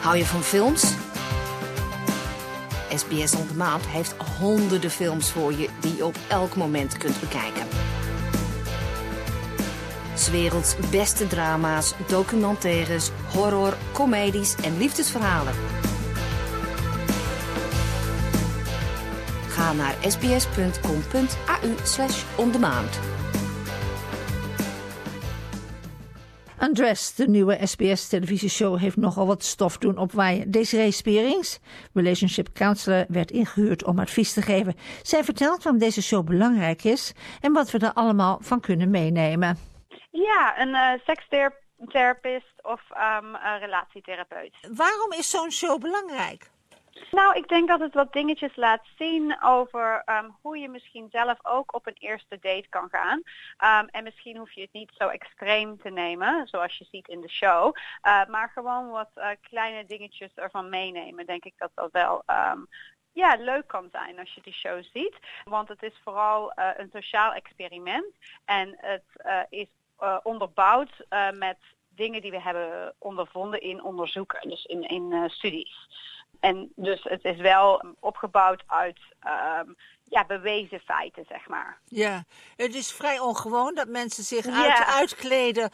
Hou je van films? SBS On Demand heeft honderden films voor je die je op elk moment kunt bekijken. 's werelds beste drama's, documentaires, horror, comedies en liefdesverhalen. Ga naar sbs.com.au/ondemand. Undressed, de nieuwe SBS-televisieshow, heeft nogal wat stof doen opwaaien. Desiree Spearings, relationship counselor, werd ingehuurd om advies te geven. Zij vertelt waarom deze show belangrijk is en wat we er allemaal van kunnen meenemen. Ja, een sekstherapist of een relatietherapeut. Waarom is zo'n show belangrijk? Nou, ik denk dat het wat dingetjes laat zien over hoe je misschien zelf ook op een eerste date kan gaan. En misschien hoef je het niet zo extreem te nemen, zoals je ziet in de show. Maar gewoon wat kleine dingetjes ervan meenemen. Denk ik dat dat wel leuk kan zijn als je die show ziet. Want het is vooral een sociaal experiment. En het is onderbouwd met dingen die we hebben ondervonden in onderzoeken, dus in studies. En dus het is wel opgebouwd uit bewezen feiten, zeg maar. Ja, het is vrij ongewoon dat mensen zich uitkleden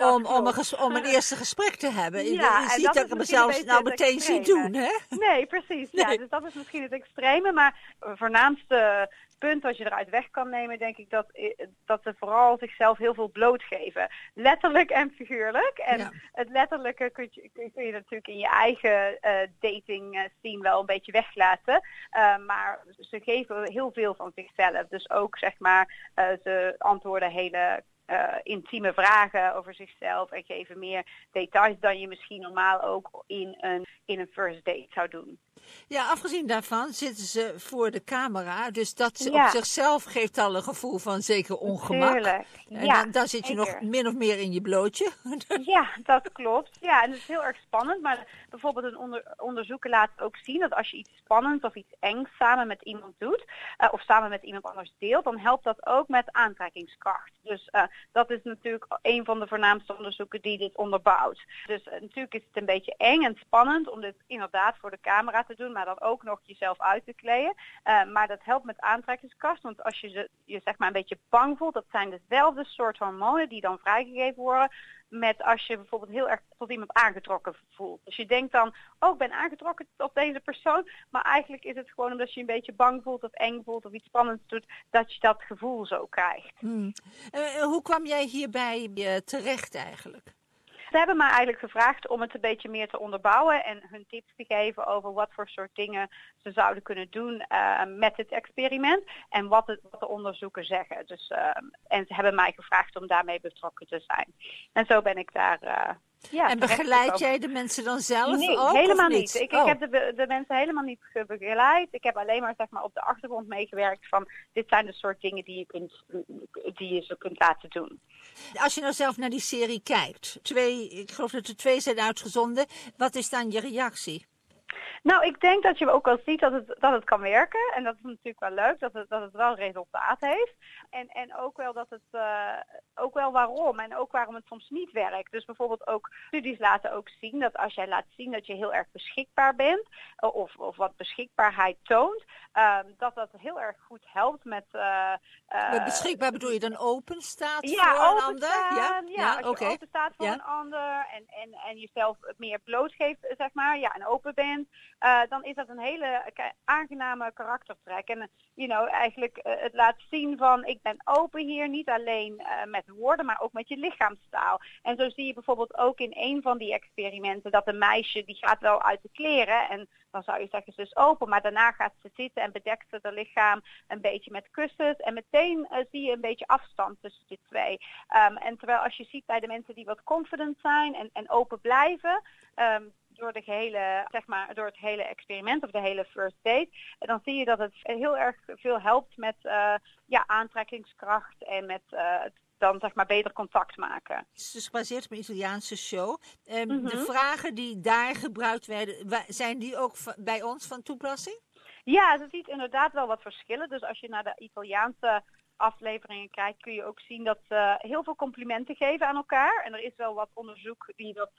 om een eerste gesprek te hebben. Ja, je ziet dat ik mezelf nou meteen zie doen, hè? Nee, precies. Nee. Ja, dus dat is misschien het extreme. Maar het voornaamste punt wat je eruit weg kan nemen, denk ik dat ze vooral zichzelf heel veel blootgeven. Letterlijk en figuurlijk. En het letterlijke kun je natuurlijk in je eigen dating scene wel een beetje weglaten. Maar ze geven heel veel van zichzelf. Dus ook, zeg maar, ze antwoorden hele intieme vragen over zichzelf en geven meer details dan je misschien normaal ook in een first date zou doen. Ja, afgezien daarvan zitten ze voor de camera, dus dat op zichzelf geeft al een gevoel van zeker ongemak. Tuurlijk. En dan zit je nog min of meer in je blootje. Ja, dat klopt. Ja, en dat is heel erg spannend, maar bijvoorbeeld onderzoeken laten ook zien dat als je iets spannends of iets engs samen met iemand doet, of samen met iemand anders deelt, dan helpt dat ook met aantrekkingskracht. Dus dat is natuurlijk een van de voornaamste onderzoeken die dit onderbouwt. Dus natuurlijk is het een beetje eng en spannend om dit inderdaad voor de camera te doen, maar dan ook nog jezelf uit te kleden. Maar dat helpt met aantrekkingskracht, want als je zeg maar een beetje bang voelt, dat zijn dezelfde soort hormonen die dan vrijgegeven worden met als je bijvoorbeeld heel erg tot iemand aangetrokken voelt. Dus je denkt dan, ik ben aangetrokken tot deze persoon, maar eigenlijk is het gewoon omdat je een beetje bang voelt of eng voelt of iets spannends doet, dat je dat gevoel zo krijgt. Hoe kwam jij hierbij terecht eigenlijk? Ze hebben mij eigenlijk gevraagd om het een beetje meer te onderbouwen en hun tips te geven over wat voor soort dingen ze zouden kunnen doen met dit experiment en wat de onderzoeken zeggen. Dus, en ze hebben mij gevraagd om daarmee betrokken te zijn. En zo ben ik daar... en begeleid jij de mensen dan zelf nee, ook? Helemaal niet. Ik heb de mensen helemaal niet begeleid. Ik heb alleen maar, zeg maar op de achtergrond meegewerkt van dit zijn de soort dingen die je ze kunt laten doen. Als je nou zelf naar die serie kijkt, ik geloof dat er 2 zijn uitgezonden, wat is dan je reactie? Nou, ik denk dat je ook wel ziet dat het kan werken. En dat is natuurlijk wel leuk, dat het wel resultaat heeft. En ook wel dat het ook wel waarom en ook waarom het soms niet werkt. Dus bijvoorbeeld ook studies laten ook zien dat als jij laat zien dat je heel erg beschikbaar bent of wat beschikbaarheid toont, dat heel erg goed helpt met... Met beschikbaar bedoel je dan open staat voor open een ander? Staan, als je oké. open staat voor een ander en jezelf meer blootgeeft, zeg maar, en open bent, dan is dat een hele aangename karaktertrek. En eigenlijk het laat zien van ik ben open hier, niet alleen met woorden, maar ook met je lichaamstaal. En zo zie je bijvoorbeeld ook in een van die experimenten dat een meisje die gaat wel uit de kleren en dan zou je zeggen ze is open, maar daarna gaat ze zitten en bedekt ze haar lichaam een beetje met kussens en meteen zie je een beetje afstand tussen die twee. En terwijl als je ziet bij de mensen die wat confident zijn en open blijven, door het hele experiment of de hele first date, dan zie je dat het heel erg veel helpt met aantrekkingskracht en met dan zeg maar beter contact maken. Het is dus gebaseerd op een Italiaanse show. De vragen die daar gebruikt werden, zijn die ook bij ons van toepassing? Ja, je ziet inderdaad wel wat verschillen. Dus als je naar de Italiaanse afleveringen kijkt, kun je ook zien dat ze heel veel complimenten geven aan elkaar. En er is wel wat onderzoek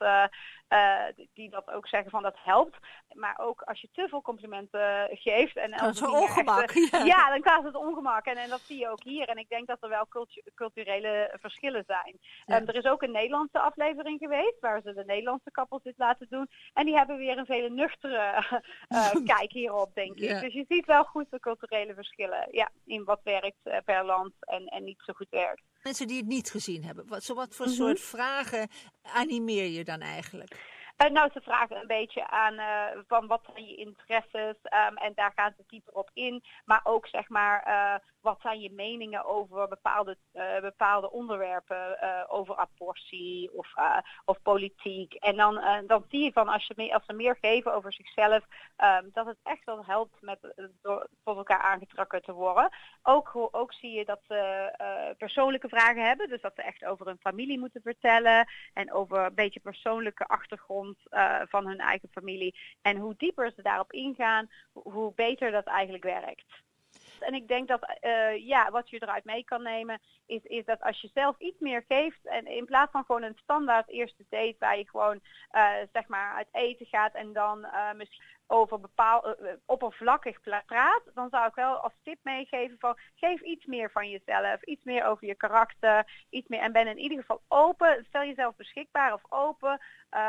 die dat ook zeggen van dat helpt. Maar ook als je te veel complimenten geeft. En dat is ongemak. Ja, dan krijgt het ongemak. En dat zie je ook hier. En ik denk dat er wel culturele verschillen zijn. Ja. Er is ook een Nederlandse aflevering geweest waar ze de Nederlandse koppels dit laten doen. En die hebben weer een vele nuchtere kijk hierop, denk ik. Ja. Dus je ziet wel goed de culturele verschillen in wat werkt per land en niet zo goed werkt. Mensen die het niet gezien hebben, wat voor soort vragen animeer je dan eigenlijk? Nou, ze vragen een beetje aan van wat zijn je interesses en daar gaan ze dieper op in. Maar ook zeg maar wat zijn je meningen over bepaalde onderwerpen, over abortie of politiek. En dan zie je van als ze meer geven over zichzelf, dat het echt wel helpt met door tot elkaar aangetrokken te worden. Ook zie je dat ze persoonlijke vragen hebben, dus dat ze echt over hun familie moeten vertellen en over een beetje persoonlijke achtergrond van hun eigen familie. En hoe dieper ze daarop ingaan, hoe beter dat eigenlijk werkt. En ik denk dat wat je eruit mee kan nemen is dat als je zelf iets meer geeft en in plaats van gewoon een standaard eerste date waar je gewoon zeg maar uit eten gaat en dan misschien over oppervlakkig praat, dan zou ik wel als tip meegeven van geef iets meer van jezelf, iets meer over je karakter, iets meer en ben in ieder geval open, stel jezelf beschikbaar of open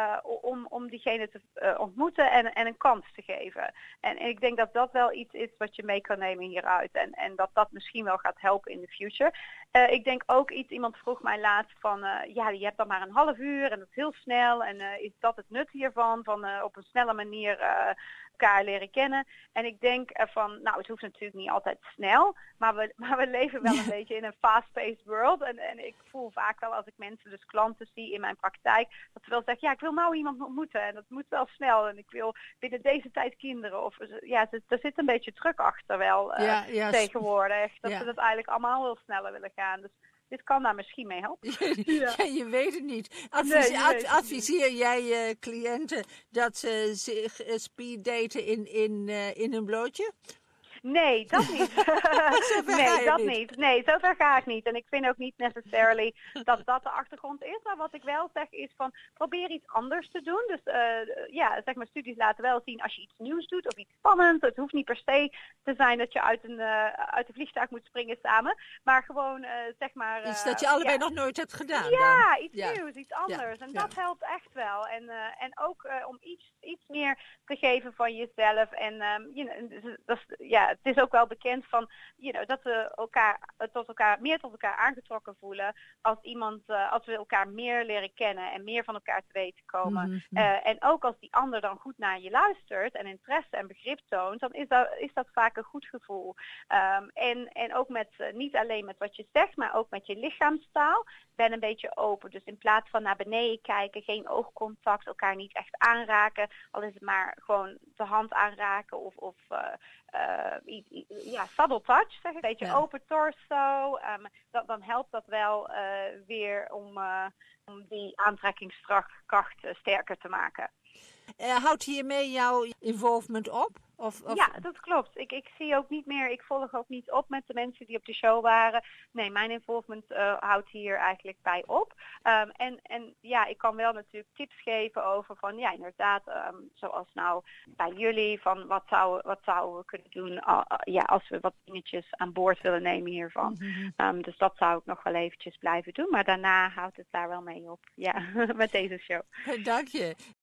om diegene te ontmoeten en een kans te geven. En ik denk dat dat wel iets is wat je mee kan nemen hieruit en dat misschien wel gaat helpen in de future. Ik denk ook iemand vroeg mij laatst van je hebt dan maar een half uur en dat is heel snel en is dat het nut hiervan van op een snelle manier elkaar leren kennen. En ik denk van, nou het hoeft natuurlijk niet altijd snel, maar we leven wel een beetje in een fast-paced world en ik voel vaak wel als ik mensen, dus klanten zie in mijn praktijk, dat ze wel zeggen, ja ik wil nou iemand ontmoeten en dat moet wel snel en ik wil binnen deze tijd kinderen of ja, er zit een beetje druk achter wel tegenwoordig, dat ze dat eigenlijk allemaal heel sneller willen gaan. Dus dit kan daar misschien mee helpen. Ja, je weet het niet. Adviseer jij je cliënten dat ze zich speeddaten in een blootje? Nee, dat niet. Nee, zover ga ik niet. En ik vind ook niet necessarily dat de achtergrond is. Maar wat ik wel zeg is van probeer iets anders te doen. Dus zeg maar studies laten wel zien als je iets nieuws doet of iets spannends. Het hoeft niet per se te zijn dat je uit een vliegtuig moet springen samen. Maar gewoon zeg maar... iets dat je allebei nog nooit hebt gedaan. Ja, dan. Iets nieuws, iets anders. En dat helpt echt wel. En ook om iets meer te geven van jezelf. En het is ook wel bekend van, dat we meer tot elkaar aangetrokken voelen als we elkaar meer leren kennen en meer van elkaar te weten komen. Mm-hmm. En ook als die ander dan goed naar je luistert en interesse en begrip toont, dan is dat vaak een goed gevoel. En ook niet alleen met wat je zegt, maar ook met je lichaamstaal. Ben een beetje open. Dus in plaats van naar beneden kijken, geen oogcontact, elkaar niet echt aanraken, al is het maar gewoon de hand aanraken of saddle touch, zeg ik. Een beetje open torso. Dan helpt dat wel weer om die aantrekkingskracht sterker te maken. Houdt hiermee jouw involvement op? Of... Ja, dat klopt. Ik zie ook niet meer, ik volg ook niet op met de mensen die op de show waren. Nee, mijn involvement houdt hier eigenlijk bij op. Ik kan wel natuurlijk tips geven over van, ja inderdaad, zoals nou bij jullie, van wat zouden we kunnen doen als we wat dingetjes aan boord willen nemen hiervan. Mm-hmm. Dus dat zou ik nog wel eventjes blijven doen. Maar daarna houdt het daar wel mee op. Ja, met deze show. Dank je.